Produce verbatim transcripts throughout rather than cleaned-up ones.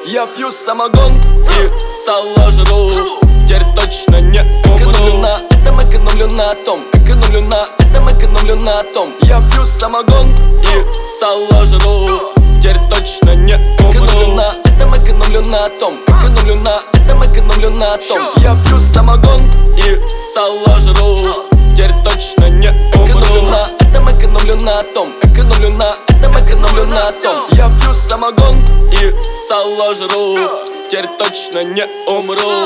Я пью самогон и сало жру. Теперь точно не умру. Экономлю на этом, экономлю на том. Экономлю на этом, экономлю на том. Я пью самогон и сало жру. Теперь точно не умру. Экономлю на этом, экономлю на том. Экономлю на этом, экономлю на том. Я пью самогон и сало жру. Теперь точно не умру. Экономлю на этом, экономлю на том. Экономлю на этом, экономлю на том. Я пью самогон и сало жру. Теперь точно не умру.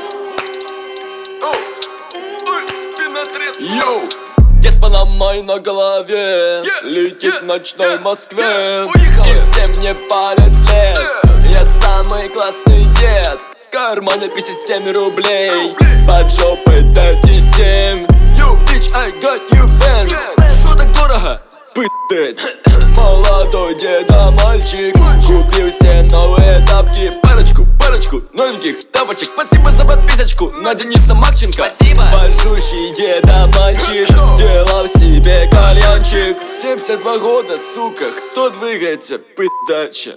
Йоу! Деспана мой на голове, yeah, летит yeah, в ночной yeah, Москве, yeah, и все мне палят след. yeah. Я самый классный дед. В кармане пятьдесят семь рублей, рублей. Под жопой тридцать семь. Yo, bitch, I got you bands. yeah. Шо так дорого? Пытать. Молодой деда мальчик, купил все новые тапки. Парочку, парочку новеньких тапочек. Спасибо за подписочку на Дениса Макченко. Спасибо. Большущий деда мальчик сделал себе кальянчик. семьдесят два года, сука, кто двигается? Пытача.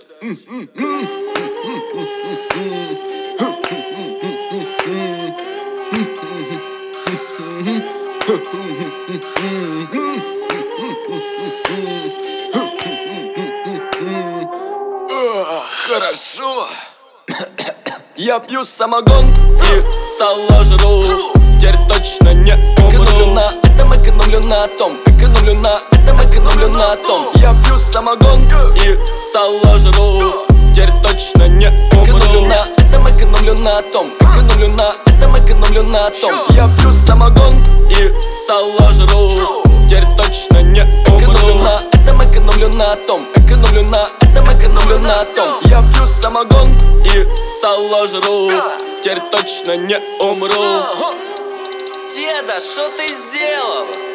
Хорошо. Я пью самогон и сало жру. Теперь точно не умру. Экономлю на этом, экономлю на том. Экономлю на этом, экономлю на том. Я пью самогон и сало жру. Теперь точно не умру. Экономлю на этом, экономлю на том. Экономлю на этом, экономлю на том. Я пью самогон и сало жру. Теперь точно не умру. Экономлю на этом, экономлю на том. Экономлю на этом, экономлю на том. Я пью самогон и сало жру. Теперь точно не умру. Деда, что ты сделал?